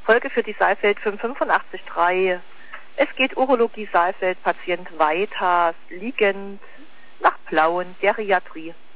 Folge für die Saalfeld 585.3. Es geht Urologie Saalfeld, Patient weiter, liegend, nach Plauen, Geriatrie.